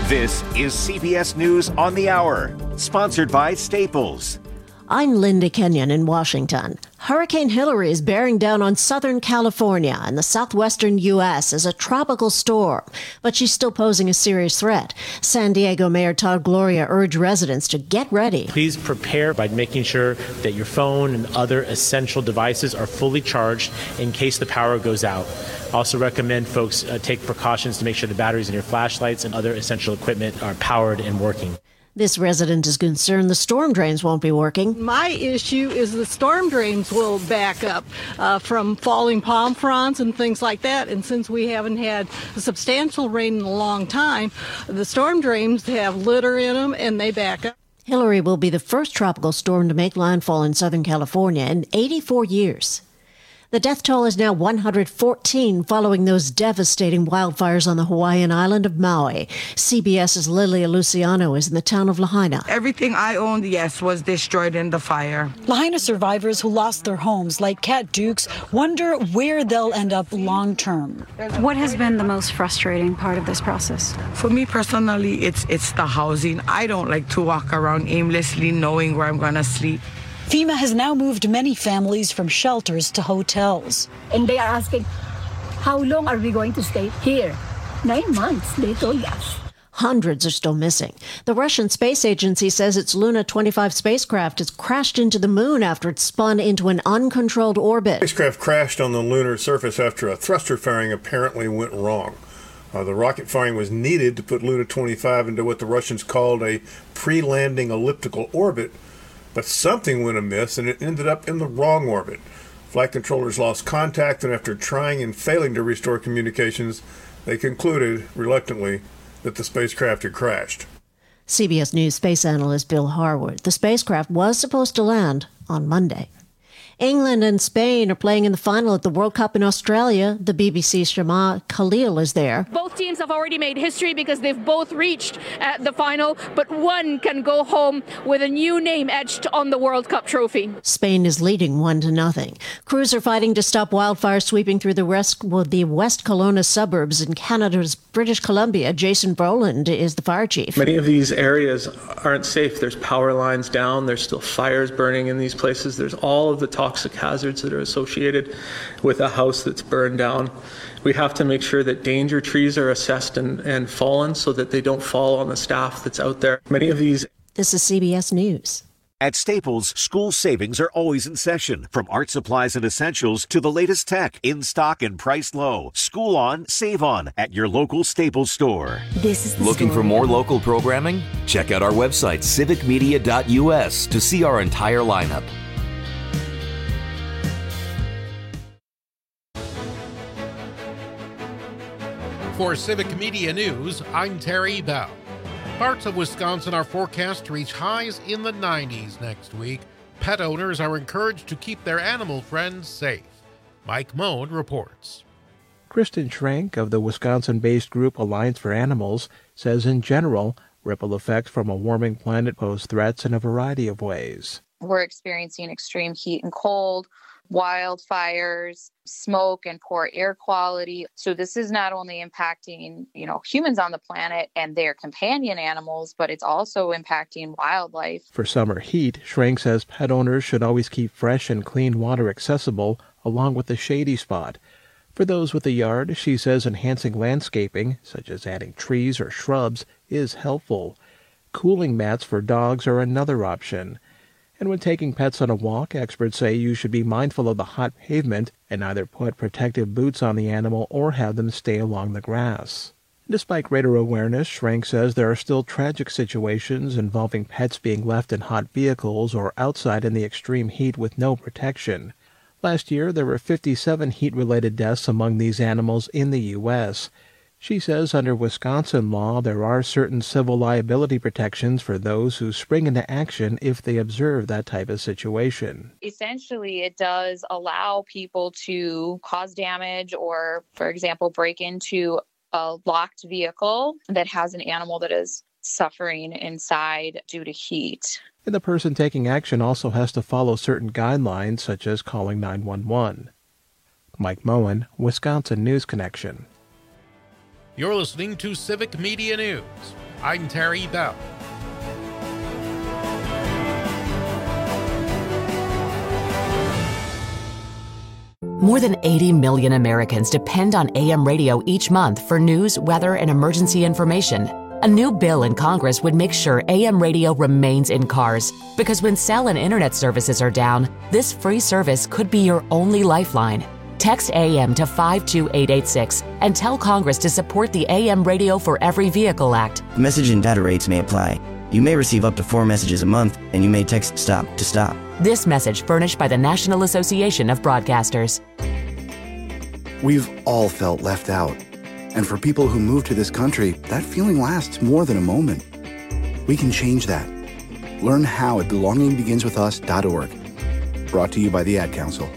This is CBS News on the Hour, sponsored by Staples. I'm Linda Kenyon in Washington. Hurricane Hilary is bearing down on Southern California and the southwestern U.S. as a tropical storm, but she's still posing a serious threat. San Diego Mayor Todd Gloria urged residents to get ready. Please prepare by making sure that your phone and other essential devices are fully charged in case the power goes out. Also recommend folks take precautions to make sure the batteries in your flashlights and other essential equipment are powered and working. This resident is concerned the storm drains won't be working. My issue is the storm drains will back up from falling palm fronds and things like that. And since we haven't had substantial rain in a long time, the storm drains have litter in them and they back up. Hilary will be the first tropical storm to make landfall in Southern California in 84 years. The death toll is now 114 following those devastating wildfires on the Hawaiian island of Maui. CBS's Lilia Luciano is in the town of Lahaina. Everything I owned, yes, was destroyed in the fire. Lahaina survivors who lost their homes, like Kat Dukes, wonder where they'll end up long term. What has been the most frustrating part of this process? For me personally, it's the housing. I don't like to walk around aimlessly knowing where I'm going to sleep. FEMA has now moved many families from shelters to hotels. And they are asking, how long are we going to stay here? 9 months, they told us. Hundreds are still missing. The Russian Space Agency says its Luna 25 spacecraft has crashed into the moon after it spun into an uncontrolled orbit. The spacecraft crashed on the lunar surface after a thruster firing apparently went wrong. The rocket firing was needed to put Luna 25 into what the Russians called a pre-landing elliptical orbit, but something went amiss and it ended up in the wrong orbit. Flight controllers lost contact, and after trying and failing to restore communications, they concluded, reluctantly, that the spacecraft had crashed. CBS News space analyst Bill Harwood. The spacecraft was supposed to land on Monday. England and Spain are playing in the final at the World Cup in Australia. The BBC's Shama Khalil is there. Both teams have already made history because they've both reached the final, but one can go home with a new name etched on the World Cup trophy. Spain is leading 1-0. Crews are fighting to stop wildfires sweeping through the West Kelowna suburbs in Canada's British Columbia. Jason Brolin is the fire chief. Many of these areas aren't safe. There's power lines down. There's still fires burning in these places. There's all of the toxic hazards that are associated with a house that's burned down. We have to make sure that danger trees are assessed and fallen so that they don't fall on the staff that's out there. Many of these. This is CBS News. At Staples, school savings are always in session. From art supplies and essentials to the latest tech, in stock and priced low. School on, save on at your local Staples store. This is the Looking story. for more local programming? Check out our website, civicmedia.us, to see our entire lineup. For Civic Media News, I'm Terry Bell. Parts of Wisconsin are forecast to reach highs in the 90s next week. Pet owners are encouraged to keep their animal friends safe. Mike Moan reports. Kristen Schrank of the Wisconsin-based group Alliance for Animals says in general, ripple effects from a warming planet pose threats in a variety of ways. We're experiencing extreme heat and cold, wildfires, smoke, and poor air quality. So this is not only impacting, humans on the planet and their companion animals, but it's also impacting wildlife. For summer heat, Schrank says pet owners should always keep fresh and clean water accessible, along with a shady spot. For those with a yard, she says enhancing landscaping, such as adding trees or shrubs, is helpful. Cooling mats for dogs are another option. And when taking pets on a walk, experts say you should be mindful of the hot pavement and either put protective boots on the animal or have them stay along the grass. Despite greater awareness, Schrank says there are still tragic situations involving pets being left in hot vehicles or outside in the extreme heat with no protection. Last year, there were 57 heat-related deaths among these animals in the U.S. She says under Wisconsin law, there are certain civil liability protections for those who spring into action if they observe that type of situation. Essentially, it does allow people to cause damage or, for example, break into a locked vehicle that has an animal that is suffering inside due to heat. And the person taking action also has to follow certain guidelines, such as calling 911. Mike Moen, Wisconsin News Connection. You're listening to Civic Media News. I'm Terry Bell. More than 80 million Americans depend on AM radio each month for news, weather, and emergency information. A new bill in Congress would make sure AM radio remains in cars, because when cell and internet services are down, this free service could be your only lifeline. Text AM to 52886 and tell Congress to support the AM Radio for Every Vehicle Act. Message and data rates may apply. You may receive up to 4 messages a month, and you may text STOP to stop. This message furnished by the National Association of Broadcasters. We've all felt left out. And for people who move to this country, that feeling lasts more than a moment. We can change that. Learn how at belongingbeginswithus.org. Brought to you by the Ad Council.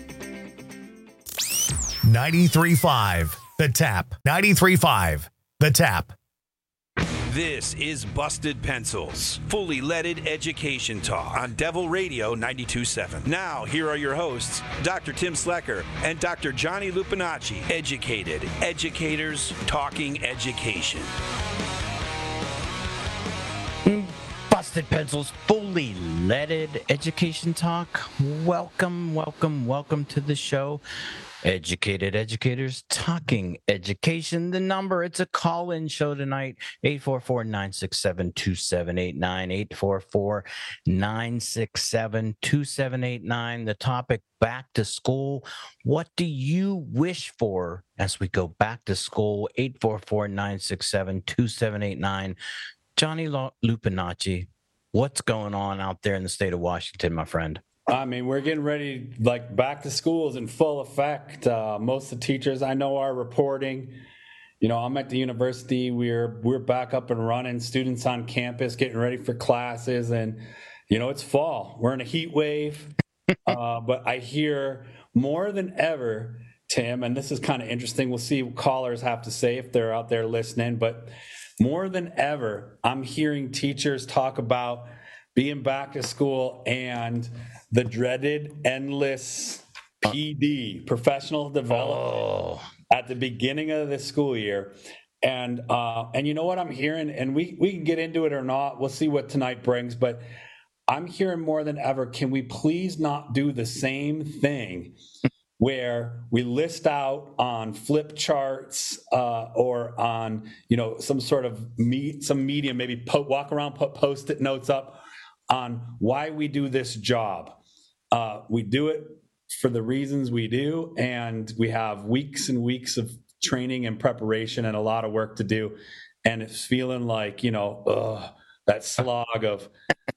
93.5 The Tap. 93.5 The Tap. This is Busted Pencils, fully leaded education talk on Devil Radio 92.7. Now, here are your hosts, Dr. Tim Slecker and Dr. Johnny Lupinacci. Educated educators talking education. Busted Pencils, fully leaded education talk. Welcome to the show. Educated educators talking education. The number, it's a call-in show tonight, 844-967-2789, 844-967-2789. The topic, back to school. What do you wish for as we go back to school? 844-967-2789. Johnny Lupinacci, what's going on out there in the state of Washington, my friend? I mean, we're getting ready, like back to school is in full effect. Most of the teachers I know are reporting. You know, I'm at the university. We're back up and running. Students on campus getting ready for classes, and you know, it's fall. We're in a heat wave, but I hear more than ever, Tim, and this is kind of interesting. We'll see what callers have to say if they're out there listening. But more than ever, I'm hearing teachers talk about being back to school and the dreaded endless PD, professional development, at the beginning of the school year. And you know what I'm hearing, and we can get into it or not. We'll see what tonight brings, but I'm hearing more than ever, can we please not do the same thing where we list out on flip charts or on, you know, some sort of some medium, maybe walk around, put Post-it notes up on why we do this job. We do it for the reasons we do, and we have weeks and weeks of training and preparation and a lot of work to do. And it's feeling like, you know, that slog of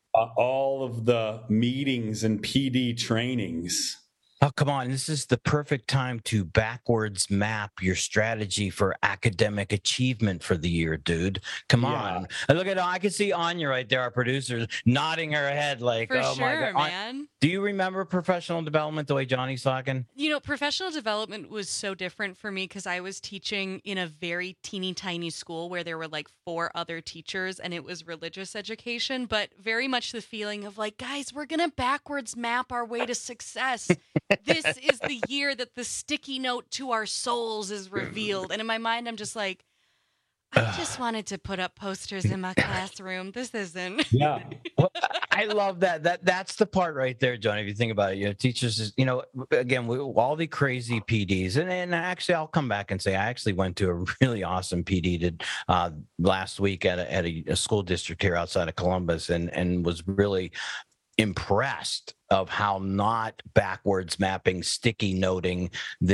all of the meetings and PD trainings. Oh, come on. This is the perfect time to backwards map your strategy for academic achievement for the year, dude. Come on. And look at, I can see Anya right there, our producer, nodding her head like, for oh sure, my God. Man. Do you remember professional development the way Johnny's talking? You know, professional development was so different for me because I was teaching in a very teeny tiny school where there were like 4 other teachers, and it was religious education, but very much the feeling of like, guys, we're going to backwards map our way to success. This is the year that the sticky note to our souls is revealed. And in my mind, I'm just like, I just wanted to put up posters in my classroom. This isn't. Yeah. Well, I love that. That's the part right there, Johnny. If you think about it, you know, teachers, you know, again, all the crazy PDs, and actually, I'll come back and say I actually went to a really awesome PD last week at a school district here outside of Columbus, and was really impressed of how not backwards mapping, sticky noting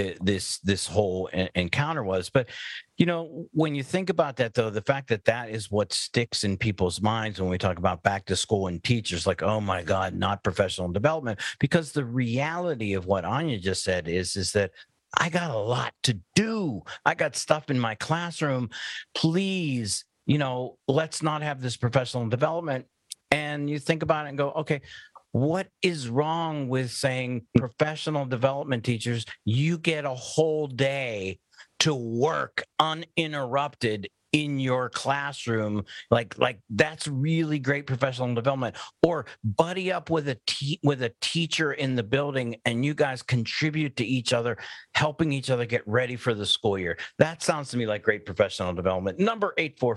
this whole encounter was. But you know, when you think about that, though, the fact that is what sticks in people's minds when we talk about back to school and teachers, like, oh my God, not professional development, because the reality of what Anya just said is that I got a lot to do. I got stuff in my classroom. Please, you know, let's not have this professional development. And you think about it and go, okay, what is wrong with saying professional development teachers, you get a whole day to work uninterrupted in your classroom. Like that's really great professional development. Or buddy up with a teacher in the building, and you guys contribute to each other, helping each other get ready for the school year. That sounds to me like great professional development. Number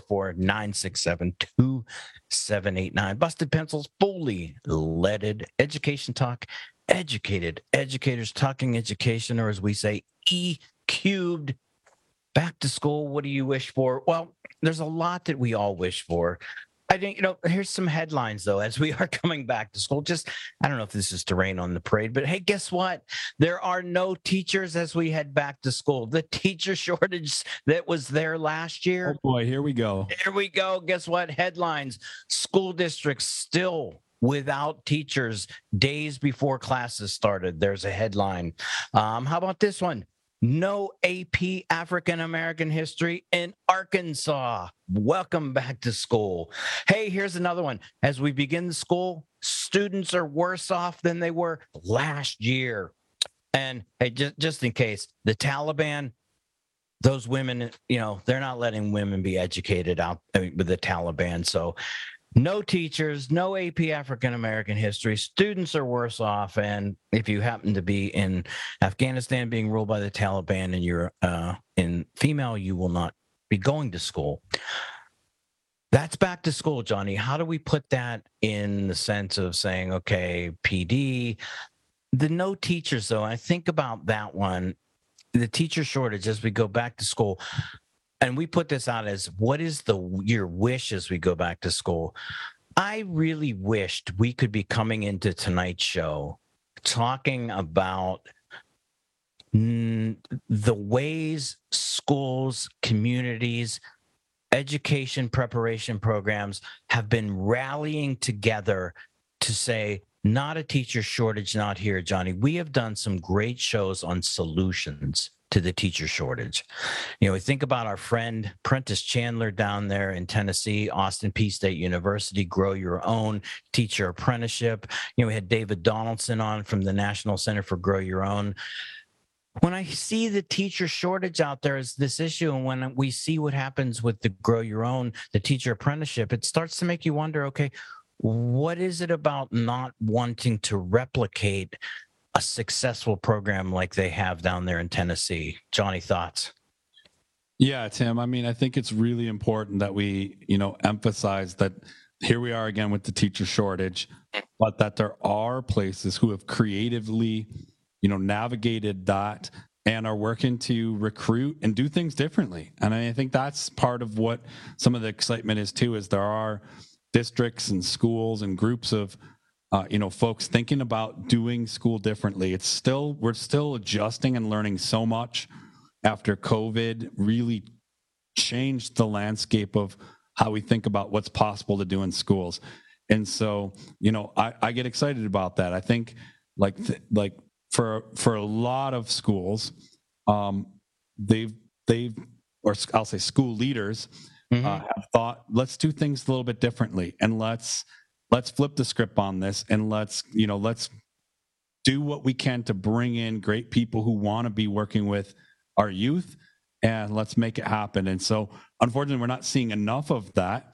844-967-2789. Busted Pencils, fully leaded education talk. Educated educators talking education, or as we say, E-cubed. Back to school, what do you wish for? Well, there's a lot that we all wish for. I think, here's some headlines, though, as we are coming back to school. I don't know if this is to rain on the parade, but hey, guess what? There are no teachers as we head back to school. The teacher shortage that was there last year. Oh, boy, here we go. Here we go. Guess what? Headlines. School districts still without teachers days before classes started. There's a headline. How about this one? No AP African American history in Arkansas. Welcome back to school. Hey, here's another one. As we begin the school, students are worse off than they were last year. And hey, just in case, the Taliban, those women, they're not letting women be educated out with the Taliban. So no teachers, no AP African American history. Students are worse off. And if you happen to be in Afghanistan being ruled by the Taliban and you're in female, you will not be going to school. That's back to school, Johnny. How do we put that in the sense of saying, okay, PD, the no teachers, though? I think about that one, the teacher shortage as we go back to school. And we put this out as, what is your wish as we go back to school? I really wished we could be coming into tonight's show talking about the ways schools, communities, education preparation programs have been rallying together to say, not a teacher shortage, not here, Johnny. We have done some great shows on solutions to the teacher shortage. We think about our friend Prentice Chandler down there in Tennessee, Austin Peay State University, Grow Your Own Teacher Apprenticeship. We had David Donaldson on from the National Center for Grow Your Own. When I see the teacher shortage out there as this issue, and when we see what happens with the Grow Your Own, the teacher apprenticeship, it starts to make you wonder, okay, what is it about not wanting to replicate a successful program like they have down there in Tennessee? Johnny, thoughts? Yeah, Tim. I think it's really important that we, emphasize that here we are again with the teacher shortage, but that there are places who have creatively, navigated that and are working to recruit and do things differently. And I think that's part of what some of the excitement is too, is there are districts and schools and groups of folks thinking about doing school differently. We're still adjusting and learning so much after COVID really changed the landscape of how we think about what's possible to do in schools. And so, I get excited about that. I think for a lot of schools, they've or I'll say school leaders have thought, let's do things a little bit differently, and let's flip the script on this, and let's do what we can to bring in great people who want to be working with our youth, and let's make it happen. And so, unfortunately, we're not seeing enough of that.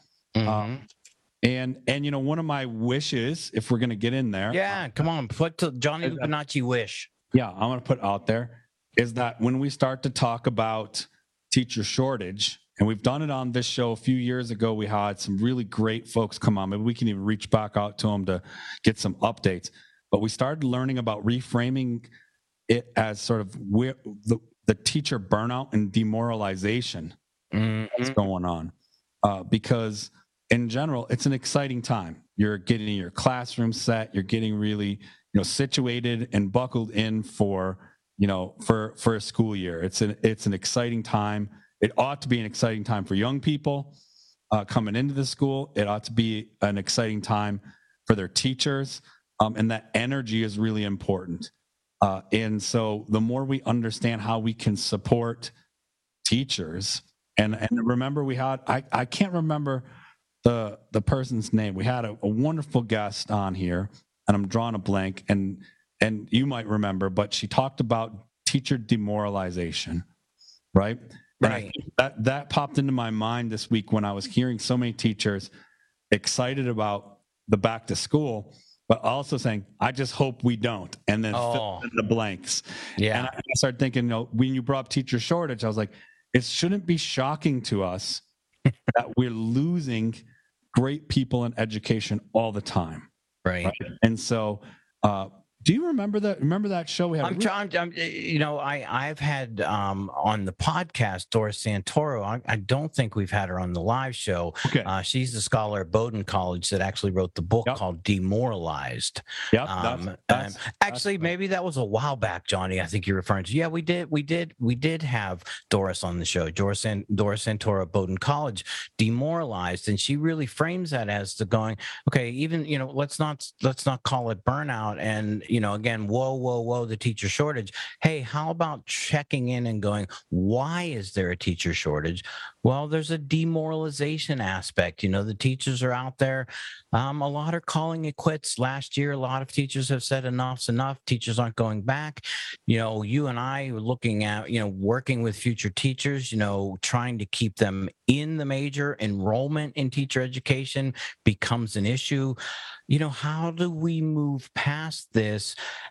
And one of my wishes, if we're going to get in there, come on, put to Johnny Lupinacci wish. Yeah, I'm going to put out there is that when we start to talk about teacher shortage, and we've done it on this show a few years ago, we had some really great folks come on. Maybe we can even reach back out to them to get some updates. But we started learning about reframing it as sort of where the teacher burnout and demoralization that's going on. Because in general, it's an exciting time. You're getting your classroom set. You're getting really, situated and buckled in for a school year. It's an exciting time. It ought to be an exciting time for young people coming into the school. It ought to be an exciting time for their teachers, and that energy is really important. And so the more we understand how we can support teachers, and remember I can't remember the person's name. We had a wonderful guest on here, and I'm drawing a blank, and you might remember, but she talked about teacher demoralization, right? Right. That popped into my mind this week when I was hearing so many teachers excited about the back to school, but also saying, I just hope we don't. And then fill in the blanks. Yeah. And I started thinking, when you brought up teacher shortage, I was like, it shouldn't be shocking to us that we're losing great people in education all the time. Right. And so, do you remember that? Remember that show we had? I've had on the podcast Doris Santoro. I don't think we've had her on the live show. Okay. She's the scholar at Bowdoin College that actually wrote the book called Demoralized. Yep. Actually, maybe that was a while back, Johnny. I think you're referring to. Yeah, we did have Doris on the show. Doris Santoro at Bowdoin College, Demoralized, and she really frames that as the going. Okay, even let's not call it burnout and. Again, whoa, the teacher shortage. Hey, how about checking in and going, why is there a teacher shortage? Well, there's a demoralization aspect. The teachers are out there. A lot are calling it quits. Last year, a lot of teachers have said enough's enough. Teachers aren't going back. You and I are looking at, working with future teachers, trying to keep them in the major. Enrollment in teacher education becomes an issue. How do we move past this?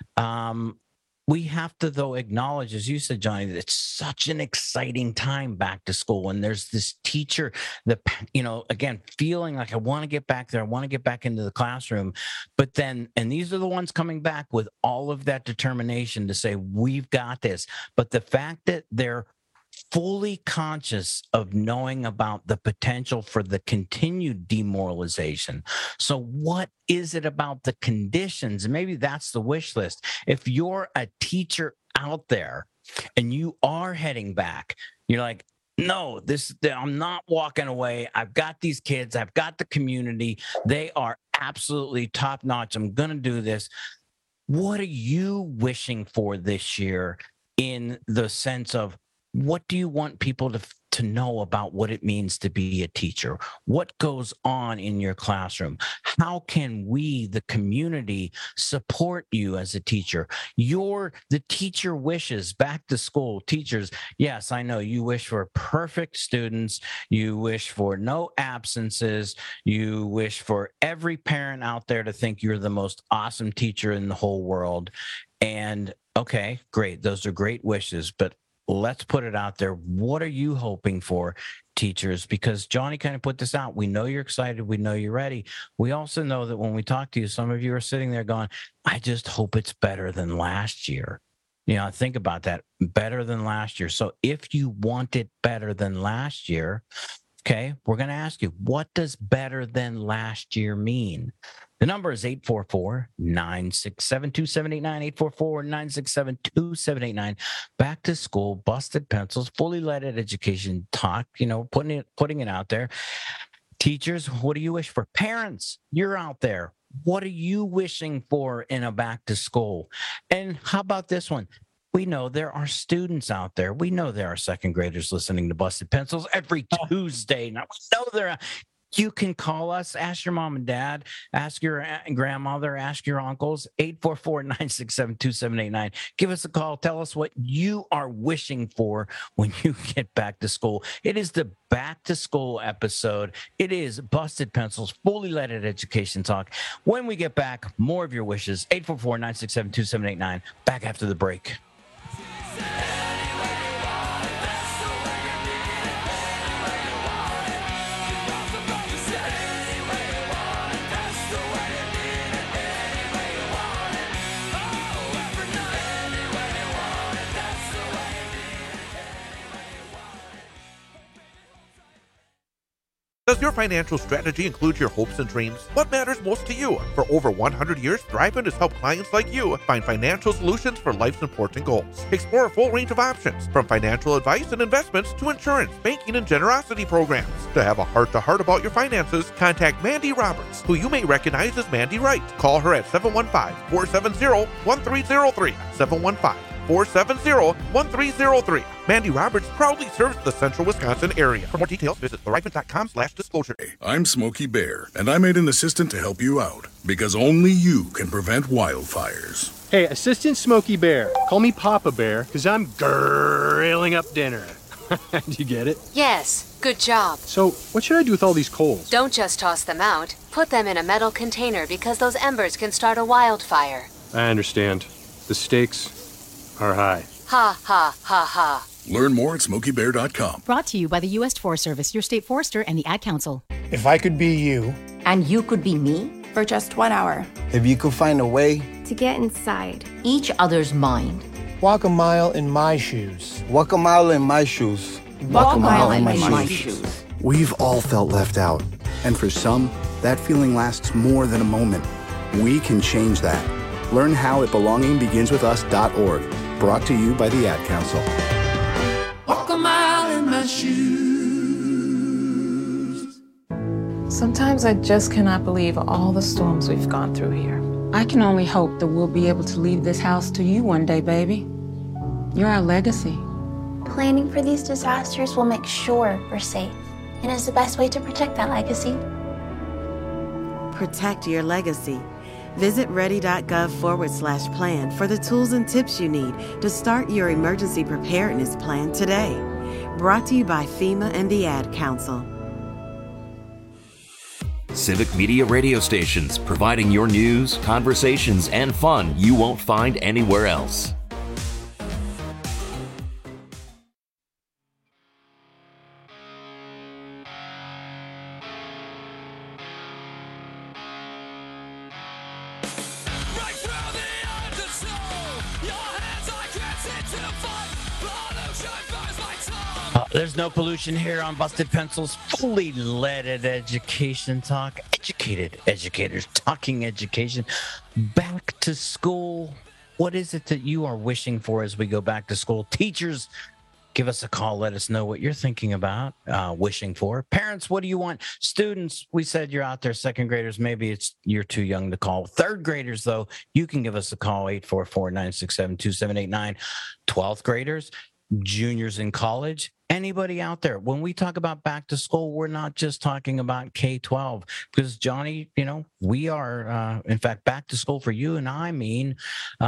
We have to, though, acknowledge, as you said, Johnny, that it's such an exciting time back to school. And there's this teacher that, again, feeling like I want to get back there. I want to get back into the classroom. But then, and these are the ones coming back with all of that determination to say, we've got this. But the fact that they're fully conscious of knowing about the potential for the continued demoralization. So what is it about the conditions? And maybe that's the wish list. If you're a teacher out there and you are heading back, you're like, no, I'm not walking away. I've got these kids. I've got the community. They are absolutely top notch. I'm going to do this. What are you wishing for this year in the sense of, what do you want people to know about what it means to be a teacher? What goes on in your classroom? How can we, the community, support you as a teacher? The teacher wishes back to school. Teachers, yes, I know you wish for perfect students. You wish for no absences. You wish for every parent out there to think you're the most awesome teacher in the whole world. And okay, great. Those are great wishes, but let's put it out there. What are you hoping for, teachers? Because Johnny kind of put this out. We know you're excited. We know you're ready. We also know that when we talk to you, some of you are sitting there going, I just hope it's better than last year. Think about that. Better than last year. So if you want it better than last year, okay, we're going to ask you, what does better than last year mean? The number is 844-967-2789, 844-967-2789. Back to school, busted pencils, fully leaded education talk, putting it out there. Teachers, what do you wish for? Parents, you're out there. What are you wishing for in a back to school? And how about this one? We know there are students out there. We know there are second graders listening to Busted Pencils every Tuesday. Now, we know there are. You can call us, ask your mom and dad, ask your grandmother, ask your uncles, 844-967-2789. Give us a call. Tell us what you are wishing for when you get back to school. It is the back to school episode. It is Busted Pencils, fully leaded education talk. When we get back, more of your wishes, 844-967-2789. Back after the break. Does your financial strategy include your hopes and dreams? What matters most to you? For over 100 years, Thriveman has helped clients like you find financial solutions for life's important goals. Explore a full range of options, from financial advice and investments to insurance, banking, and generosity programs. To have a heart-to-heart about your finances, contact Mandy Roberts, who you may recognize as Mandy Wright. Call her at 715-470-1303, 715-470-1303. Mandy Roberts proudly serves the central Wisconsin area. For more details, visit thriveman.com/disclosure. I'm Smokey Bear, and I made an assistant to help you out, because only you can prevent wildfires. Hey, Assistant Smokey Bear, call me Papa Bear, because I'm grilling up dinner. Did you get it? Yes, good job. So, what should I do with all these coals? Don't just toss them out. Put them in a metal container because those embers can start a wildfire. I understand. The stakes are high. Ha, ha, ha, ha. Learn more at SmokeyBear.com. Brought to you by the U.S. Forest Service, your state forester, and the Ad Council. If I could be you. And you could be me? For just 1 hour. If you could find a way. To get inside. Each other's mind. Walk a mile in my shoes. Walk a mile in my shoes. Walk a mile in my shoes. We've all felt left out. And for some, that feeling lasts more than a moment. We can change that. Learn how at belongingbeginswithus.org. Brought to you by the Ad Council. Walk a mile in my shoes. Sometimes I just cannot believe all the storms we've gone through here. I can only hope that we'll be able to leave this house to you one day, baby. You're our legacy. Planning for these disasters will make sure we're safe, and is the best way to protect that legacy. Protect your legacy. Visit ready.gov/plan for the tools and tips you need to start your emergency preparedness plan today. Brought to you by FEMA and the Ad Council. Civic Media radio stations, providing your news, conversations, and fun you won't find anywhere else. There's no pollution here on Busted Pencils, fully leaded education talk. Educated educators talking education. Back to school. What is it that you are wishing for as we go back to school? Teachers, give us a call. Let us know what you're thinking about, wishing for. Parents, what do you want? Students, we said you're out there. Second graders, maybe you're too young to call. Third graders, though, you can give us a call, 844-967-2789. 12th graders, juniors in college, anybody out there. When we talk about back to school, we're not just talking about K-12 because, Johnny, we are, in fact, back to school for you and I mean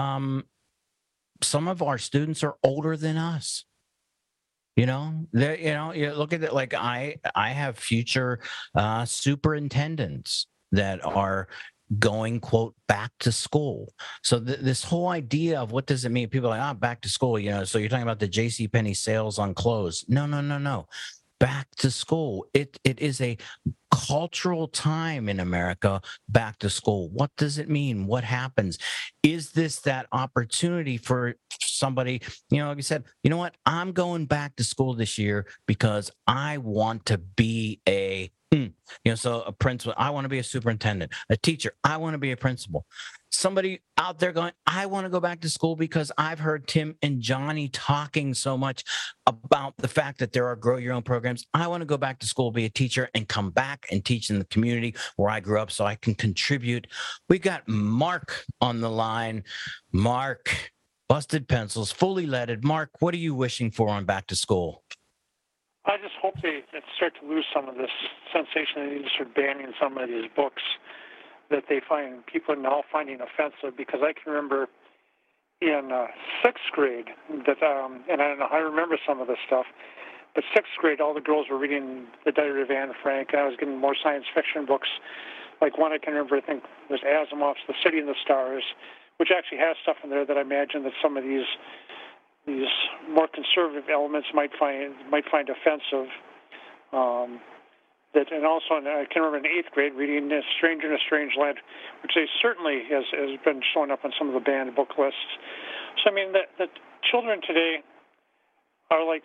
some of our students are older than us. You look at it like I have future superintendents that are going, quote, back to school. So this whole idea of what does it mean? People are like, back to school, so you're talking about the JCPenney sales on clothes. No. Back to school. It is a cultural time in America, back to school. What does it mean? What happens? Is this that opportunity for somebody, like you said, you know what? I'm going back to school this year because I want to be so a principal, I want to be a superintendent. A teacher, I want to be a principal. Somebody out there going, I want to go back to school because I've heard Tim and Johnny talking so much about the fact that there are grow your own programs. I want to go back to school, be a teacher, and come back and teach in the community where I grew up so I can contribute. We got Mark on the line. Mark, Busted Pencils, fully leaded. Mark, what are you wishing for on back to school? I just hope they start to lose some of this sensation. They need to start banning some of these books that they find people are now finding offensive. Because I can remember in sixth grade that, and I don't know how I remember some of this stuff, but sixth grade, all the girls were reading The Diary of Anne Frank, and I was getting more science fiction books. Like one I can remember, I think, was Asimov's The City and the Stars, which actually has stuff in there that I imagine that some of these more conservative elements might find offensive. And also, I can remember in eighth grade reading A Stranger in a Strange Land, which they certainly has been showing up on some of the banned book lists. So I mean, that children today are like,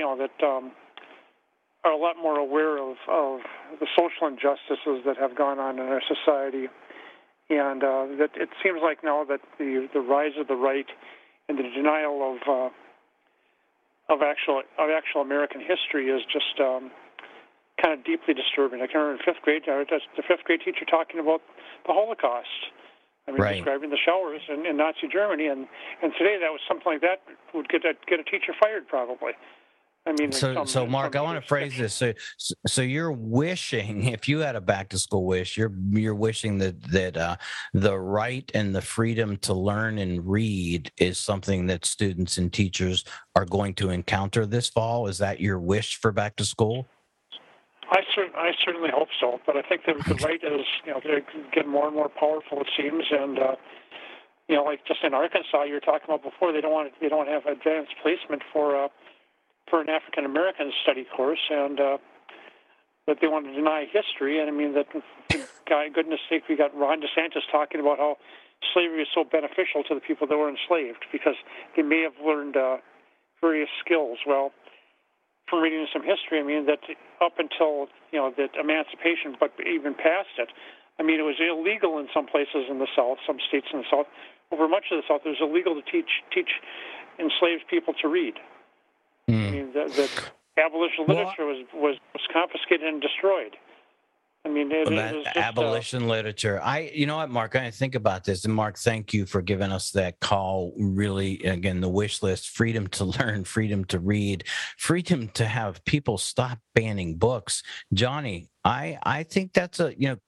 are a lot more aware of the social injustices that have gone on in our society, and that it seems like now that the rise of the right and the denial of actual American history is just kind of deeply disturbing. I can remember in fifth grade, the fifth grade teacher talking about the Holocaust. Describing the showers in Nazi Germany, and today that was something like that would get a teacher fired probably. I mean, so Mark, I want to phrase this. So you're wishing, if you had a back to school wish, you're wishing that the right and the freedom to learn and read is something that students and teachers are going to encounter this fall. Is that your wish for back to school? I certainly hope so, but I think that the right is, they're getting more and more powerful, it seems, and like just in Arkansas, you were talking about before, they don't want to have advanced placement for an African American study course, and that they want to deny history. And I mean, that, goodness sake, we got Ron DeSantis talking about how slavery is so beneficial to the people that were enslaved because they may have learned various skills. Well, from reading some history, I mean, that up until, that emancipation, but even past it, I mean, it was illegal in some places in the South, some states in the South. Over much of the South, it was illegal to teach enslaved people to read. I mean, the abolition literature was confiscated and destroyed. I mean, it was just, abolition literature. You know what, Mark? I think about this, and Mark, thank you for giving us that call. Really, again, the wish list: freedom to learn, freedom to read, freedom to have people stop banning books. Johnny, I think that's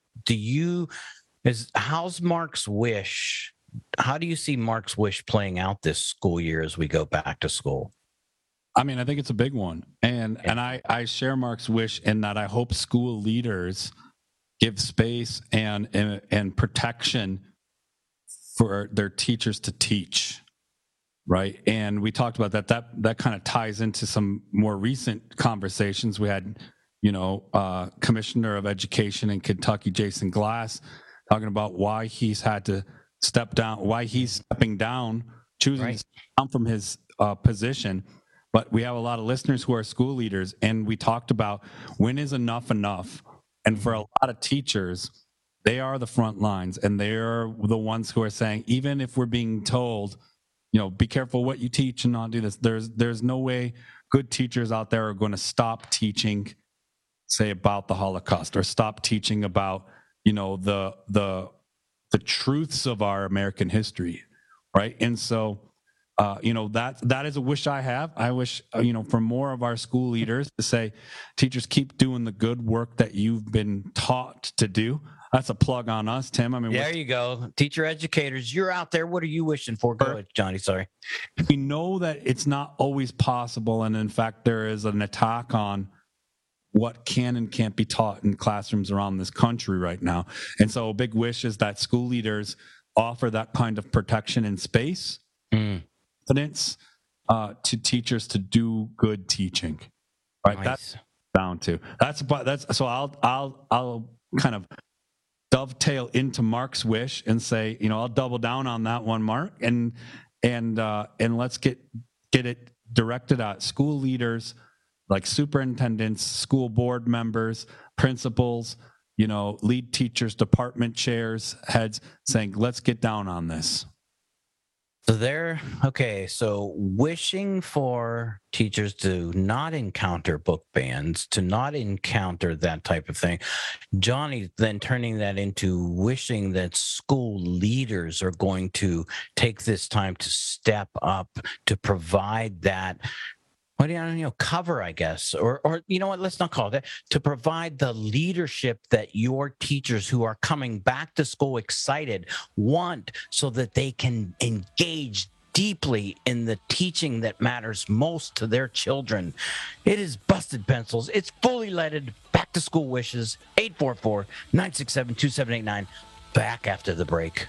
how's Mark's wish? How do you see Mark's wish playing out this school year as we go back to school? I mean, I think it's a big one. And I share Mark's wish in that I hope school leaders give space and protection for their teachers to teach, right? And we talked about that kind of ties into some more recent conversations. We had, Commissioner of Education in Kentucky, Jason Glass, talking about why he's had to step down, why he's stepping down, choosing to step down from his position. But we have a lot of listeners who are school leaders, and we talked about when is enough enough. And for a lot of teachers, they are the front lines, and they're the ones who are saying, even if we're being told, be careful what you teach and not do this, there's no way good teachers out there are going to stop teaching, say, about the Holocaust, or stop teaching about, the truths of our American history, right? And so that is a wish I have. I wish, for more of our school leaders to say, teachers, keep doing the good work that you've been taught to do. That's a plug on us, Tim. I mean, there you go. Teacher educators, you're out there. What are you wishing for? Go ahead, Johnny. Sorry. We know that it's not always possible. And in fact, there is an attack on what can and can't be taught in classrooms around this country right now. And so a big wish is that school leaders offer that kind of protection and space. Confidence to teachers to do good teaching, right? Nice. That's down to that's so I'll kind of dovetail into Mark's wish and say, I'll double down on that one, Mark, and let's get it directed at school leaders like superintendents, school board members, principals, lead teachers, department chairs, heads, saying, let's get down on this. So wishing for teachers to not encounter book bans, to not encounter that type of thing. Johnny then turning that into wishing that school leaders are going to take this time to step up, to provide that, cover, I guess, or let's not call it that, to provide the leadership that your teachers who are coming back to school excited want, so that they can engage deeply in the teaching that matters most to their children. It is Busted Pencils. It's fully leaded back to school wishes. 844-967-2789. Back after the break.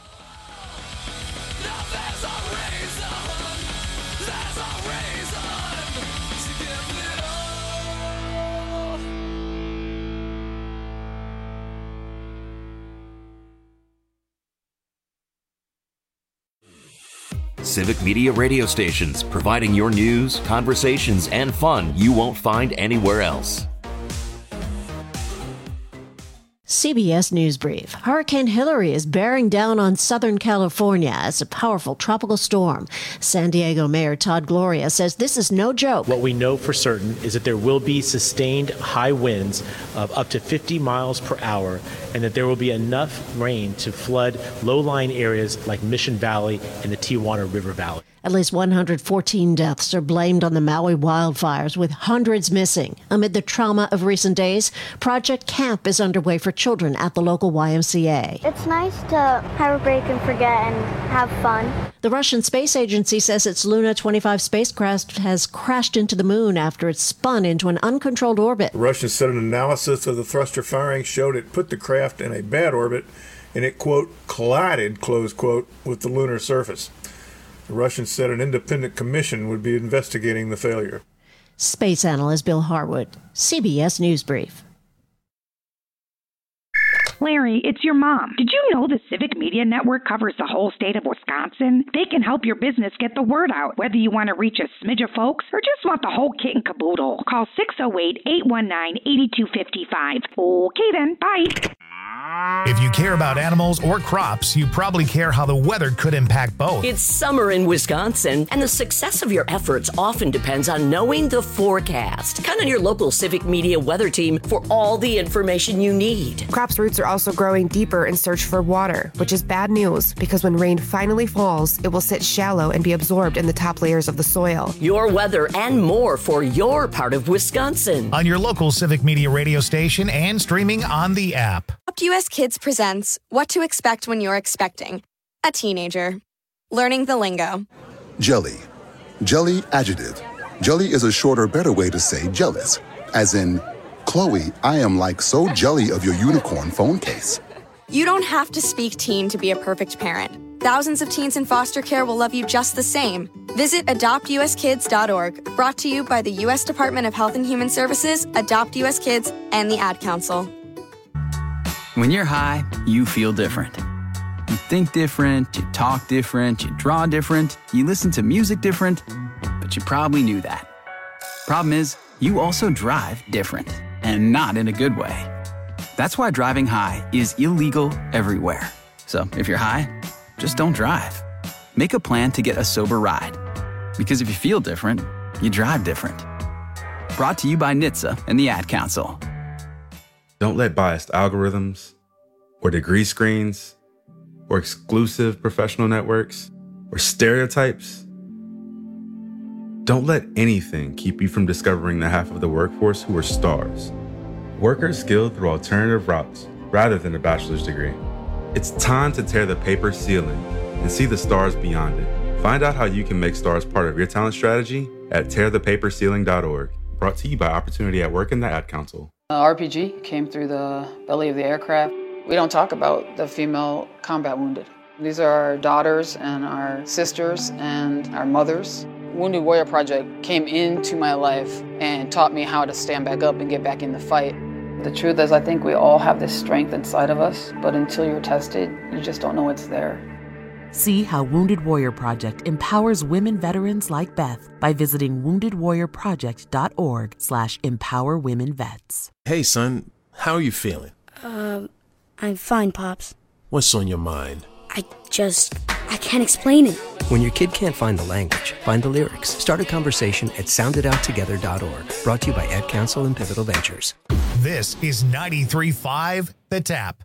Civic Media radio stations, providing your news, conversations, and fun you won't find anywhere else. CBS News Brief. Hurricane Hilary is bearing down on Southern California as a powerful tropical storm. San Diego Mayor Todd Gloria says this is no joke. What we know for certain is that there will be sustained high winds of up to 50 miles per hour, and that there will be enough rain to flood low-lying areas like Mission Valley and the Tijuana River Valley. At least 114 deaths are blamed on the Maui wildfires, with hundreds missing. Amid the trauma of recent days, Project Camp is underway for children at the local YMCA. It's nice to have a break and forget and have fun. The Russian Space Agency says its Luna 25 spacecraft has crashed into the moon after it spun into an uncontrolled orbit. The Russians said an analysis of the thruster firing showed it put the craft in a bad orbit and it, quote, collided, close quote, with the lunar surface. The Russians said an independent commission would be investigating the failure. Space analyst Bill Harwood, CBS News Brief. Larry, it's your mom. Did you know the Civic Media Network covers the whole state of Wisconsin? They can help your business get the word out, whether you want to reach a smidge of folks or just want the whole kit and caboodle. Call 608-819-8255. Okay then, bye. If you care about animals or crops, you probably care how the weather could impact both. It's summer in Wisconsin, and the success of your efforts often depends on knowing the forecast. Count on your local Civic Media weather team for all the information you need. Crops' roots are also growing deeper in search for water, which is bad news because when rain finally falls, it will sit shallow and be absorbed in the top layers of the soil. Your weather and more for your part of Wisconsin. On your local Civic Media radio station and streaming on the app. US Kids presents What to Expect When You're Expecting a Teenager. Learning the lingo. Jelly. Jelly adjective. Jelly is a shorter, better way to say jealous. As in, Chloe, I am like so jelly of your unicorn phone case. You don't have to speak teen to be a perfect parent. Thousands of teens in foster care will love you just the same. Visit adoptuskids.org, brought to you by the U.S. Department of Health and Human Services, Adopt U.S. Kids, and the Ad Council. When you're high, you feel different. You think different, you talk different, you draw different, you listen to music different, but you probably knew that. Problem is, you also drive different, and not in a good way. That's why driving high is illegal everywhere. So if you're high, just don't drive. Make a plan to get a sober ride. Because if you feel different, you drive different. Brought to you by NHTSA and the Ad Council. Don't let biased algorithms, or degree screens, or exclusive professional networks, or stereotypes. Don't let anything keep you from discovering the half of the workforce who are stars. Workers skilled through alternative routes rather than a bachelor's degree. It's time to tear the paper ceiling and see the stars beyond it. Find out how you can make stars part of your talent strategy at tearthepaperceiling.org. Brought to you by Opportunity at Work and the Ad Council. RPG came through the belly of the aircraft. We don't talk about the female combat wounded. These are our daughters and our sisters and our mothers. Wounded Warrior Project came into my life and taught me how to stand back up and get back in the fight. The truth is, I think we all have this strength inside of us, but until you're tested, you just don't know it's there. See how Wounded Warrior Project empowers women veterans like Beth by visiting woundedwarriorproject.org/empowerwomenvets. Hey, son, how are you feeling? I'm fine, Pops. What's on your mind? I can't explain it. When your kid can't find the language, find the lyrics. Start a conversation at soundedouttogether.org. Brought to you by Ad Council and Pivotal Ventures. This is 93.5 The Tap.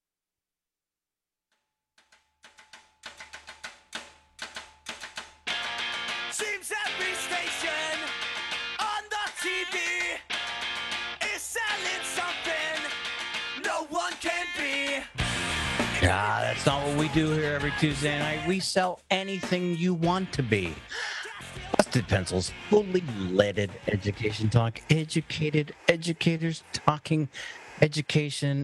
Seems every station on the TV is selling something no one can be. That's not what we do here every Tuesday night. We sell anything you want to be. Busted Pencils, fully leaded education talk. Educated educators talking education.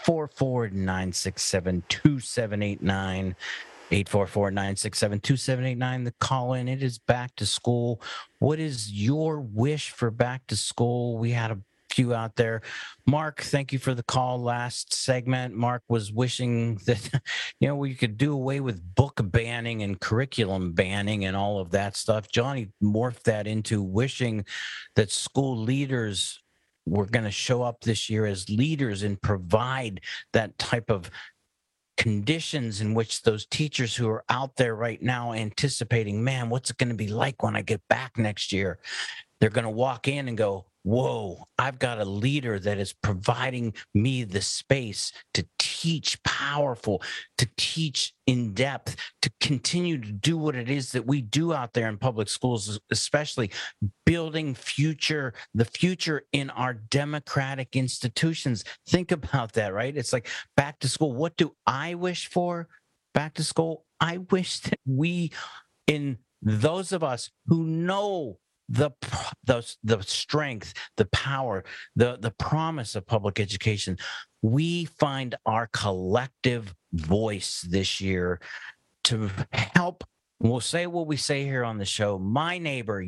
844-967-2789. 844-967-2789. The call in. It is back to school. What is your wish for back to school? We had a few out there. Mark, thank you for the call last segment. Mark was wishing that, we could do away with book banning and curriculum banning and all of that stuff. Johnny morphed that into wishing that school leaders were going to show up this year as leaders and provide that type of conditions in which those teachers who are out there right now anticipating, man, what's it going to be like when I get back next year? They're going to walk in and go, whoa, I've got a leader that is providing me the space to teach powerful, to teach in depth, to continue to do what it is that we do out there in public schools, especially building the future in our democratic institutions. Think about that, right? It's like back to school. What do I wish for? Back to school. I wish that we, in those of us who know the strength, the power, the promise of public education, we find our collective voice this year to help. We'll say what we say here on the show. My neighbor,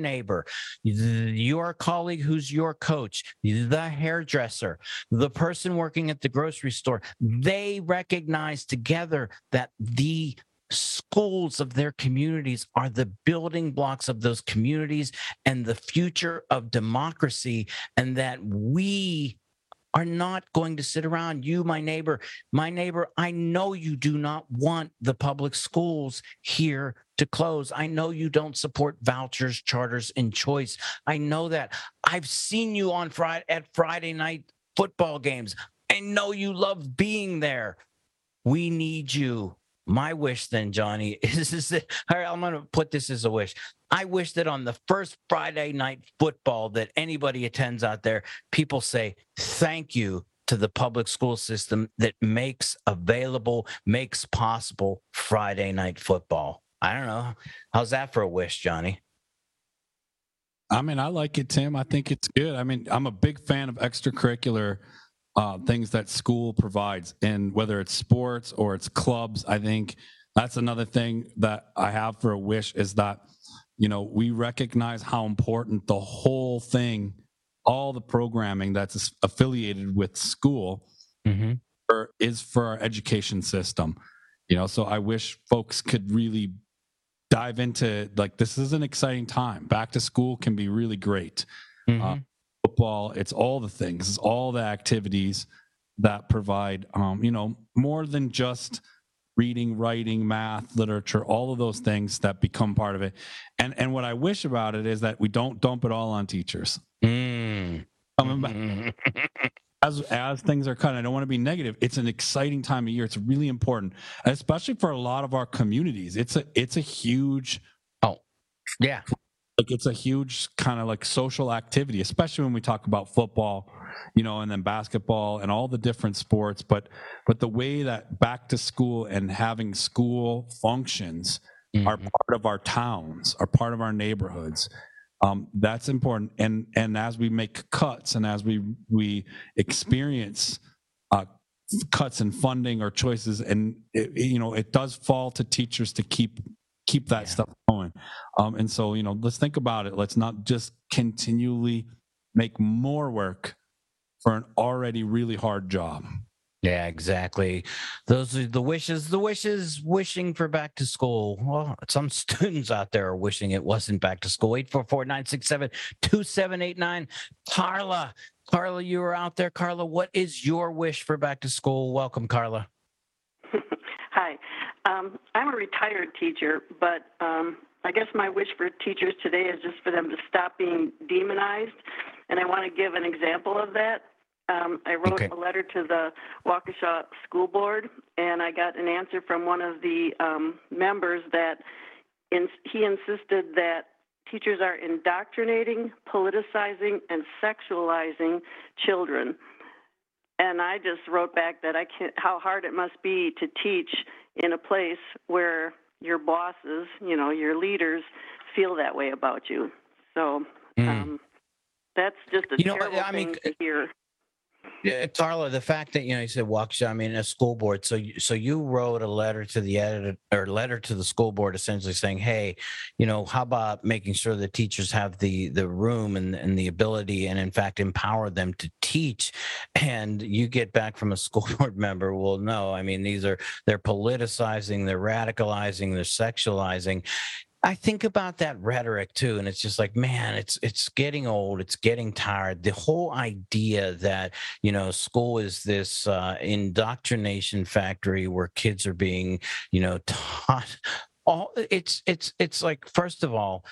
your colleague who's your coach, the hairdresser, the person working at the grocery store, they recognize together that the schools of their communities are the building blocks of those communities and the future of democracy, and that we are not going to sit around. You, my neighbor, I know you do not want the public schools here to close. I know you don't support vouchers, charters, and choice. I know that. I've seen you on Friday night football games. I know you love being there. We need you. My wish then, Johnny, is that, all right, I'm going to put this as a wish. I wish that on the first Friday night football that anybody attends out there, people say thank you to the public school system that makes possible Friday night football. I don't know. How's that for a wish, Johnny? I mean, I like it, Tim. I think it's good. I mean, I'm a big fan of extracurricular things that school provides, and whether it's sports or it's clubs. I think that's another thing that I have for a wish, is that, we recognize how important the whole thing, all the programming that's affiliated with school is for our education system. So I wish folks could really dive into, like, this is an exciting time. Back to school can be really great. Football, it's all the things, it's all the activities that provide, more than just reading, writing, math, literature, all of those things that become part of it. And what I wish about it is that we don't dump it all on teachers. Coming back, as things are cut, I don't want to be negative. It's an exciting time of year. It's really important, especially for a lot of our communities. It's a huge, it's a huge kind of like social activity, especially when we talk about football, and then basketball and all the different sports. But the way that back to school and having school functions are part of our towns, are part of our neighborhoods, that's important. And as we make cuts and as we experience cuts in funding or choices, and it does fall to teachers to keep that stuff going. And so, let's think about it. Let's not just continually make more work for an already really hard job. Yeah, exactly. Those are the wishes. Wishing for back to school. Well, some students out there are wishing it wasn't back to school. 844-967-2789. Carla, you were out there. Carla, what is your wish for back to school? Welcome, Carla. Hi. I'm a retired teacher, but I guess my wish for teachers today is just for them to stop being demonized. And I want to give an example of that. I wrote a letter to the Waukesha School Board, and I got an answer from one of the members that he insisted that teachers are indoctrinating, politicizing, and sexualizing children. And I just wrote back that how hard it must be to teach in a place where your bosses, your leaders, feel that way about you. So that's just a terrible thing to hear. Yeah, Carla, the fact that you said Waukesha, a school board. So you wrote a letter to the editor, or letter to the school board, essentially saying, hey, how about making sure that teachers have the room and the ability, and in fact empower them to teach. And you get back from a school board member, well, no, they're politicizing, they're radicalizing, they're sexualizing. I think about that rhetoric too, and it's just like, man, it's getting old, it's getting tired. The whole idea that school is this indoctrination factory where kids are being taught all. It's like, first of all,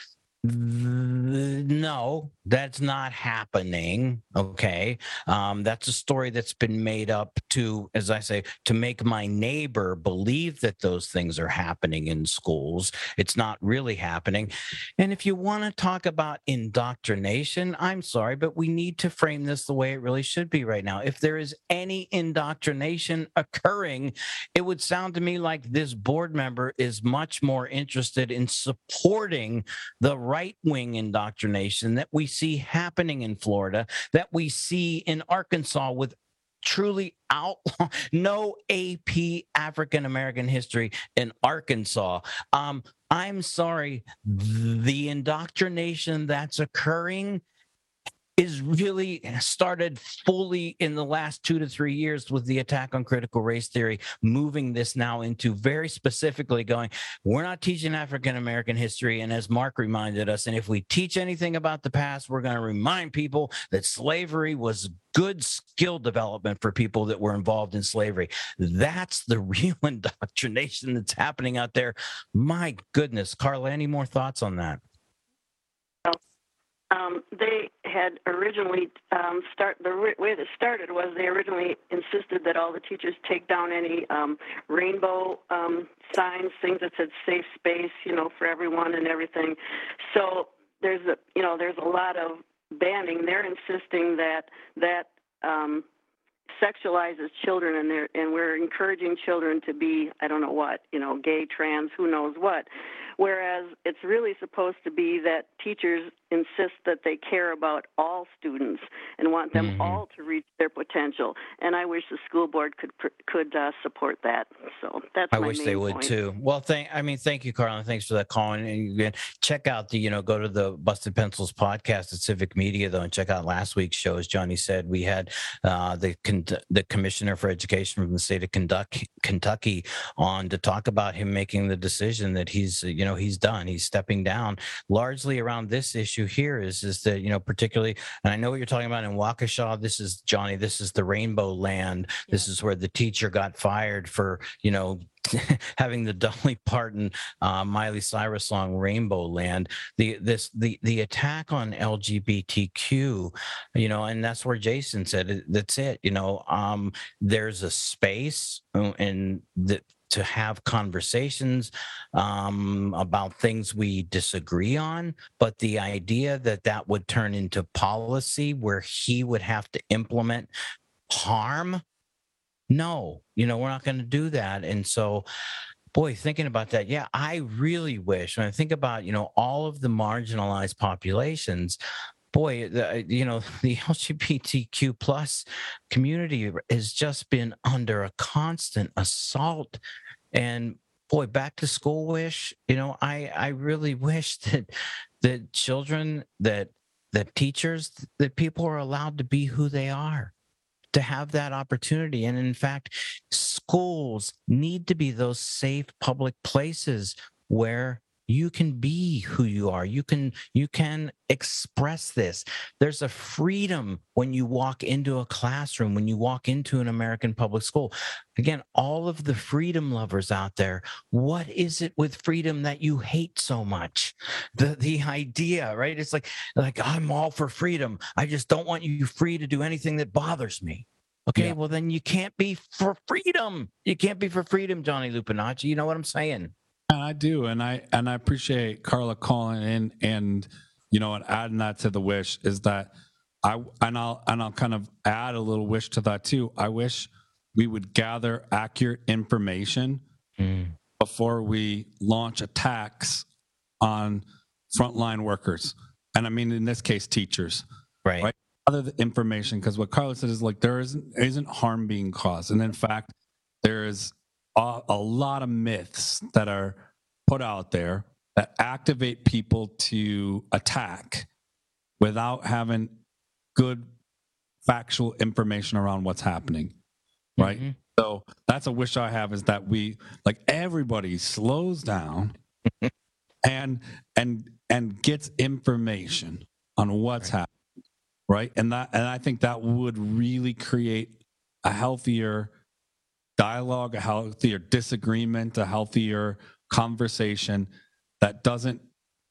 No, that's not happening. Okay. That's a story that's been made up to, as I say, to make my neighbor believe that those things are happening in schools. It's not really happening. And if you want to talk about indoctrination, I'm sorry, but we need to frame this the way it really should be right now. If there is any indoctrination occurring, it would sound to me like this board member is much more interested in supporting the right-wing indoctrination that we see happening in Florida, that we see in Arkansas with truly outlaw, no AP African American history in Arkansas. I'm sorry, the indoctrination that's occurring is really started fully in the last 2 to 3 years with the attack on critical race theory, moving this now into very specifically going, we're not teaching African-American history. And as Mark reminded us, and if we teach anything about the past, we're going to remind people that slavery was good skill development for people that were involved in slavery. That's the real indoctrination that's happening out there. My goodness. Carla, any more thoughts on that? They had originally the way that started was they originally insisted that all the teachers take down any rainbow signs, things that said safe space, for everyone and everything. So there's a lot of banning. They're insisting that sexualizes children, and we're encouraging children to be, I don't know what, gay, trans, who knows what. Whereas it's really supposed to be that teachers insist that they care about all students and want them all to reach their potential. And I wish the school board could support that. So that's my main point. I wish they would too. Well, thank you, Carla. Thanks for that call. And you can check out go to the Busted Pencils podcast at Civic Media though, and check out last week's show. As Johnny said, we had the commissioner for education from the state of Kentucky on to talk about him making the decision that he's done. He's stepping down largely around this issue here is that, particularly, and I know what you're talking about in Waukesha. This is Johnny. This is the Rainbow Land. Yeah. This is where the teacher got fired for, having the Dolly Parton, Miley Cyrus song "Rainbow Land." The attack on LGBTQ, and that's where Jason said that's it. There's a space and to have conversations about things we disagree on, but the idea that would turn into policy where he would have to implement harm. No, we're not going to do that. And so, boy, thinking about that, yeah, I really wish, when I think about, all of the marginalized populations, boy, the LGBTQ plus community has just been under a constant assault. And boy, back to school wish, I really wish that children, that teachers, that people are allowed to be who they are, to have that opportunity. And in fact, schools need to be those safe public places where you can be who you are. You can express this. There's a freedom when you walk into a classroom, when you walk into an American public school. Again, all of the freedom lovers out there, what is it with freedom that you hate so much? The idea, right? It's like I'm all for freedom. I just don't want you free to do anything that bothers me. Okay, yeah. Well, then you can't be for freedom. You can't be for freedom, Johnny Lupinacci. You know what I'm saying? I do, and I appreciate Carla calling in and adding that to the wish is that I'll kind of add a little wish to that too. I wish we would gather accurate information before we launch attacks on frontline workers, and I mean in this case teachers, right? Other information, because what Carla said is there isn't harm being caused, and in fact there is a lot of myths that are put out there that activate people to attack without having good factual information around what's happening, right? Mm-hmm. So that's a wish I have, is that we, everybody slows down and gets information on what's happening, right? And I think that would really create a healthier dialogue, a healthier disagreement, a healthier conversation that doesn't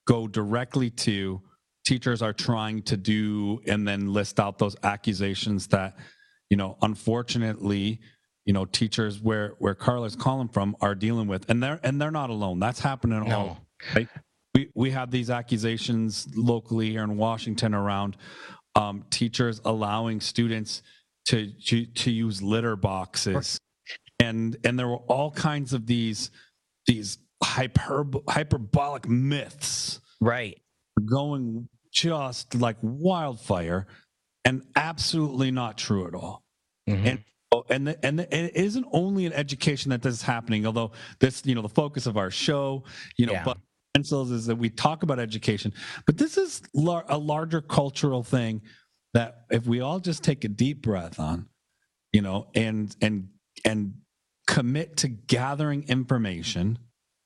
go directly to teachers are trying to do, and then list out those accusations that, unfortunately, teachers where Carla's calling from are dealing with, and they're not alone. That's happening all. Right? We have these accusations locally here in Washington around teachers allowing students to use litter boxes, and there were all kinds of these hyperbolic myths, right, going just like wildfire, and absolutely not true at all. And it isn't only in education that this is happening, although this, the focus of our show, but pencils is that we talk about education, but this is a larger cultural thing that if we all just take a deep breath on, and commit to gathering information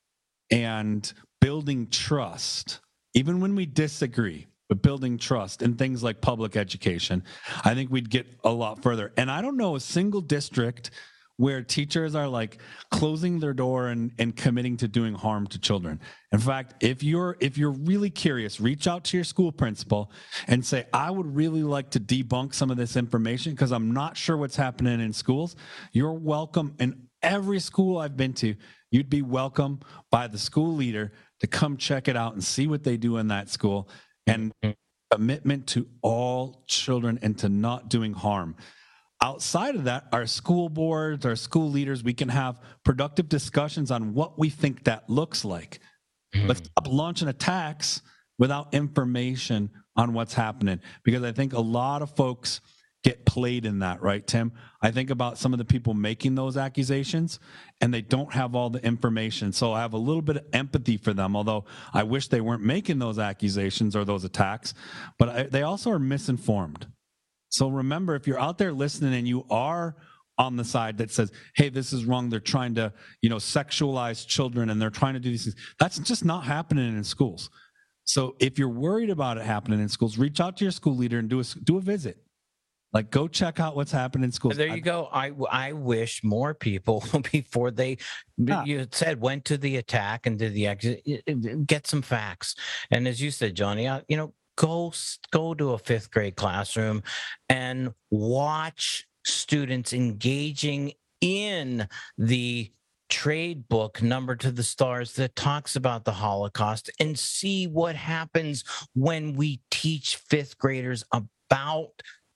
and building trust, even when we disagree, but building trust in things like public education, I think we'd get a lot further. And I don't know a single district where teachers are like closing their door and committing to doing harm to children. In fact, if you're really curious, reach out to your school principal and say, I would really like to debunk some of this information because I'm not sure what's happening in schools. You're welcome. In every school I've been to, you'd be welcome by the school leader to come check it out and see what they do in that school, and commitment to all children and to not doing harm. Outside of that, our school boards, our school leaders, we can have productive discussions on what we think that looks like. Let's stop launching attacks without information on what's happening, because I think a lot of folks get played in that, right, Tim? I think about some of the people making those accusations, and they don't have all the information. So I have a little bit of empathy for them, although I wish they weren't making those accusations or those attacks, but they also are misinformed. So remember, if you're out there listening and you are on the side that says, hey, this is wrong, they're trying to, sexualize children and they're trying to do these things, that's just not happening in schools. So if you're worried about it happening in schools, reach out to your school leader and do a visit. Like, go check out what's happening in schools. There you go. I wish more people, before they, you said, went to the attack and did the exit, get some facts. And as you said, Johnny, go to a fifth grade classroom and watch students engaging in the trade book, Number to the Stars, that talks about the Holocaust, and see what happens when we teach fifth graders about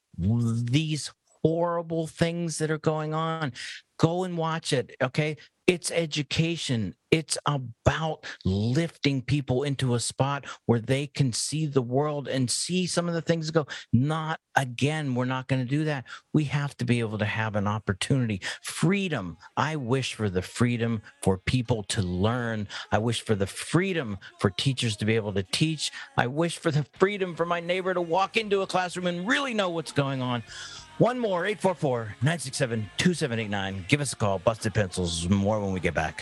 these horrible things that are going on. Go and watch it, okay? It's education. It's about lifting people into a spot where they can see the world and see some of the things that go, not again, we're not going to do that. We have to be able to have an opportunity. Freedom. I wish for the freedom for people to learn. I wish for the freedom for teachers to be able to teach. I wish for the freedom for my neighbor to walk into a classroom and really know what's going on. One more, 844-967-2789. Give us a call. Busted Pencils. More when we get back.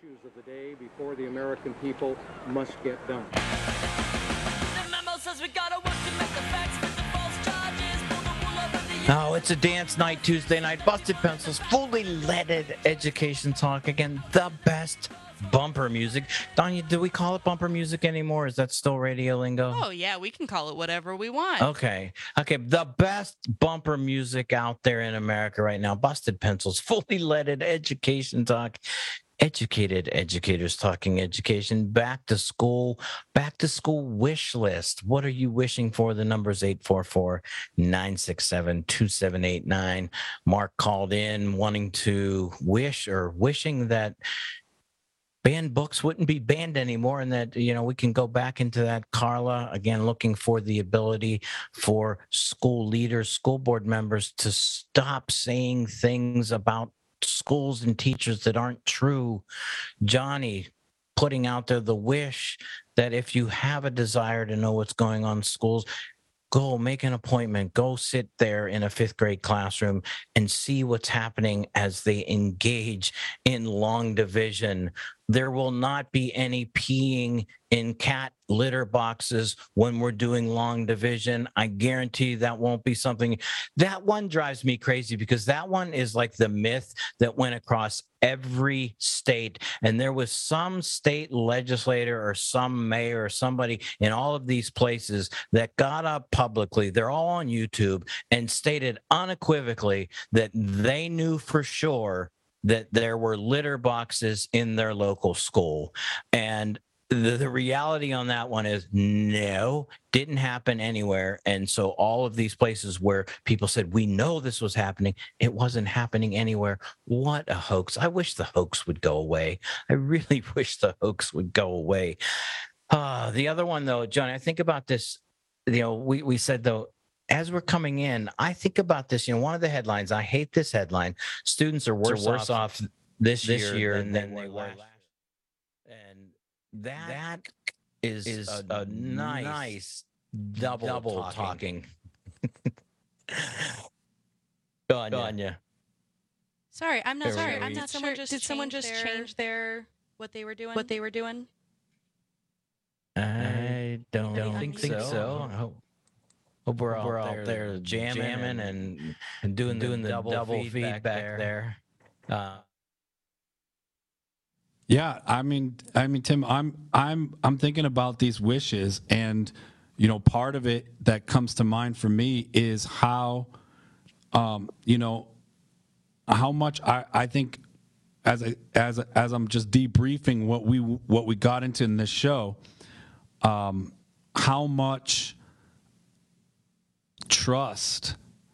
issues of the day before the American people must get done. The memo says we gotta work to make the facts fit the false charges. Pull the wool over the Oh, it's a dance night, Tuesday night. Busted Pencils, fully leaded education talk. Again, the best bumper music. Danya, do we call it bumper music anymore? Is that still radio lingo? Oh, yeah, we can call it whatever we want. Okay. The best bumper music out there in America right now. Busted Pencils, fully leaded education talk. Educated educators talking education. Back to school wish list. What are you wishing for? The number's 844-967-2789. Mark called in wanting to wishing that banned books wouldn't be banned anymore, and that, we can go back into that. Carla, again, looking for the ability for school leaders, school board members to stop saying things about schools and teachers that aren't true. Johnny, putting out there the wish that if you have a desire to know what's going on in schools, go make an appointment, go sit there in a 5th grade classroom and see what's happening as they engage in long division. There will not be any peeing in cat litter boxes when we're doing long division. I guarantee that won't be something. That one drives me crazy because that one is like the myth that went across every state. And there was some state legislator or some mayor or somebody in all of these places that got up publicly, they're all on YouTube, and stated unequivocally that they knew for sure that there were litter boxes in their local school. And the reality on that one is no, didn't happen anywhere. And so all of these places where people said, we know this was happening, it wasn't happening anywhere. What a hoax. I wish the hoax would go away. I really wish the hoax would go away. The other one, though, John, I think about this, we said, though, as we're coming in, I think about this, one of the headlines, I hate this headline, students are worse off this year than they were last. And that is a nice double talking. Anya. Sorry, I'm not sure. Did someone just change their what they were doing? I don't think so. Hope we're out there jamming and doing the double feedback there. Yeah, I mean, Tim, I'm thinking about these wishes, and part of it that comes to mind for me is how, how much I think as I'm just debriefing what we got into in this show, how much trust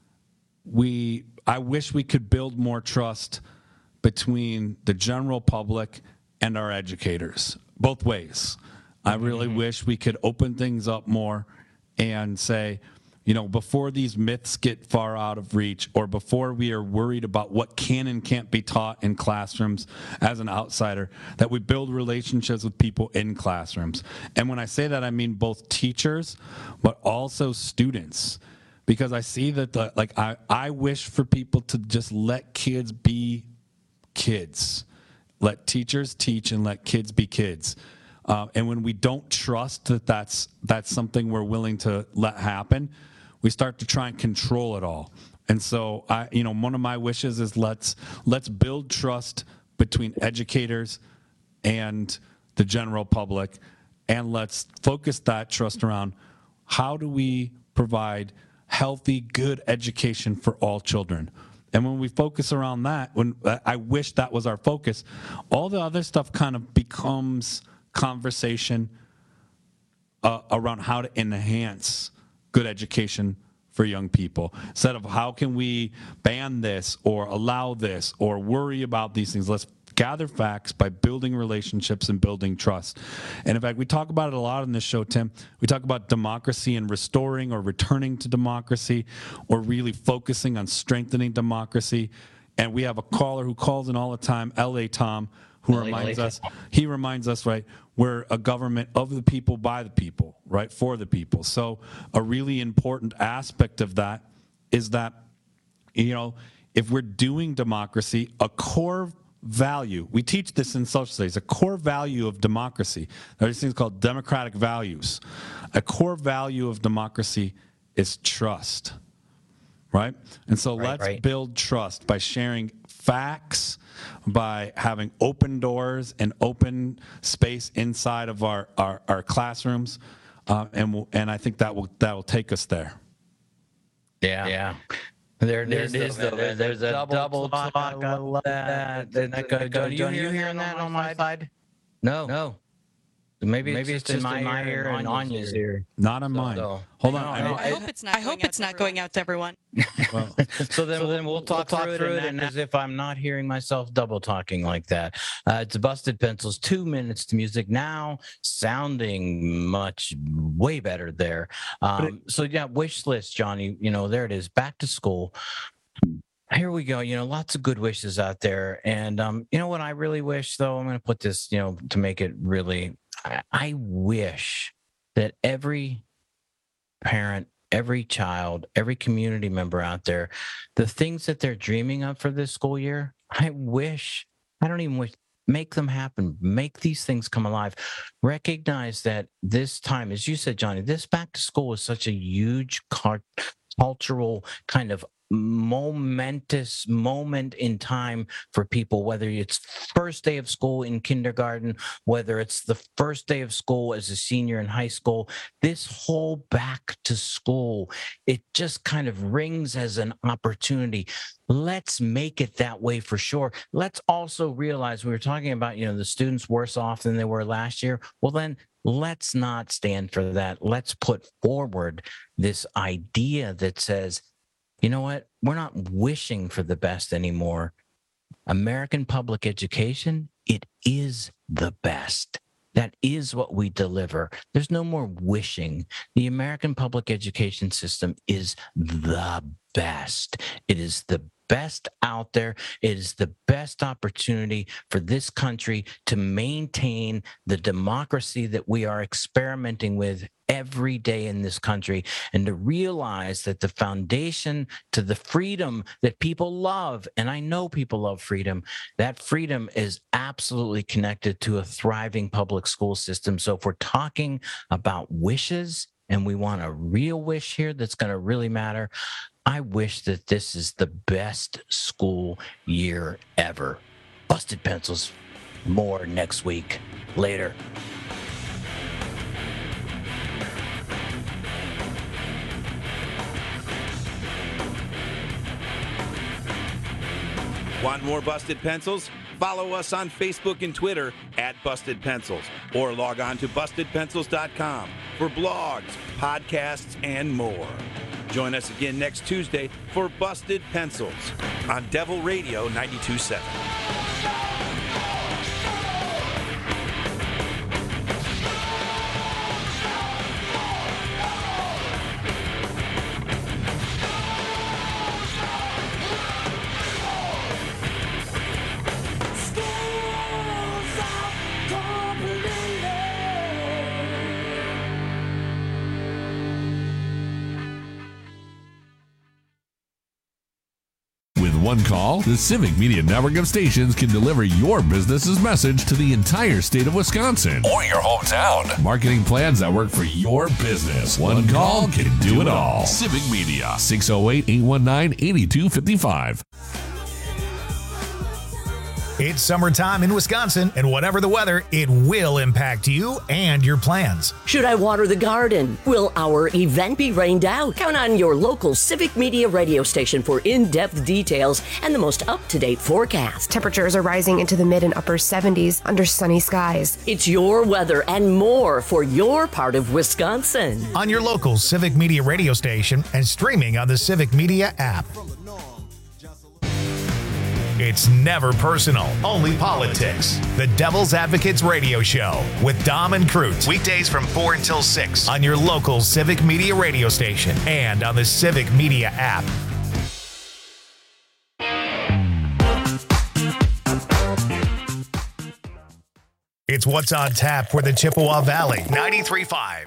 I wish we could build more trust between the general public and our educators, both ways. I really wish we could open things up more and say, before these myths get far out of reach, or before we are worried about what can and can't be taught in classrooms as an outsider, that we build relationships with people in classrooms. And when I say that, I mean both teachers, but also students. Because I see that I wish for people to just let kids be kids. Let teachers teach and let kids be kids. And when we don't trust that that's something we're willing to let happen, we start to try and control it all. And so one of my wishes is let's build trust between educators and the general public, and let's focus that trust around how do we provide healthy, good education for all children. And when we focus around that, when I wish that was our focus, all the other stuff kind of becomes conversation around how to enhance good education for young people. Instead of how can we ban this or allow this or worry about these things, let's gather facts by building relationships and building trust. And in fact, we talk about it a lot on this show, Tim. We talk about democracy and restoring or returning to democracy, or really focusing on strengthening democracy. And we have a caller who calls in all the time, L.A. Tom, who reminds us, right, we're a government of the people, by the people, right, for the people. So a really important aspect of that is that, if we're doing democracy, a core value, we teach this in social studies, a core value of democracy. There are these things called democratic values. A core value of democracy is trust, right? And so let's build trust by sharing facts, by having open doors and open space inside of our classrooms, and I think that will take us there. Yeah. There it is. There's a double talk. I love that. Are you hearing that on my side? No. Maybe it's just in my ear and Anya's ear. Not on mine. Hold on. I hope it's not going out to everyone. Well, so then we'll talk through it, and as if I'm not hearing myself double talking like that. It's Busted Pencils, 2 minutes to music now, sounding way better there. So yeah, wish list, Johnny. There it is. Back to school. Here we go. Lots of good wishes out there, and what I really wish, though, I'm going to put this, to make it really. I wish that every parent, every child, every community member out there, the things that they're dreaming of for this school year, make them happen. Make these things come alive. Recognize that this time, as you said, Johnny, this back to school is such a huge cultural kind of momentous moment in time for people, whether it's first day of school in kindergarten, whether it's the first day of school as a senior in high school. This whole back to school, it just kind of rings as an opportunity. Let's make it that way for sure. Let's also realize, we were talking about, the students worse off than they were last year. Well, then let's not stand for that. Let's put forward this idea that says, you know what? We're not wishing for the best anymore. American public education, it is the best. That is what we deliver. There's no more wishing. The American public education system is the best. It is the best out there. It is the best opportunity for this country to maintain the democracy that we are experimenting with every day in this country, and to realize that the foundation to the freedom that people love, and I know people love freedom, that freedom is absolutely connected to a thriving public school system. So if we're talking about wishes, and we want a real wish here that's going to really matter, I wish that this is the best school year ever. Busted Pencils, more next week. Later. Want more Busted Pencils? Follow us on Facebook and Twitter @BustedPencils, or log on to BustedPencils.com for blogs, podcasts, and more. Join us again next Tuesday for Busted Pencils on Devil Radio 92.7. One call, the Civic Media Network of stations can deliver your business's message to the entire state of Wisconsin or your hometown. Marketing plans that work for your business. One call can do it all. Civic Media, 608-819-8255. It's summertime in Wisconsin, and whatever the weather, it will impact you and your plans. Should I water the garden? Will our event be rained out? Count on your local Civic Media radio station for in-depth details and the most up-to-date forecast. Temperatures are rising into the mid and upper 70s under sunny skies. It's your weather and more for your part of Wisconsin. On your local Civic Media radio station and streaming on the Civic Media app. It's never personal, only politics. The Devil's Advocates Radio Show with Dom and Cruz. Weekdays from 4 until 6 on your local Civic Media radio station and on the Civic Media app. It's what's on tap for the Chippewa Valley. 93.5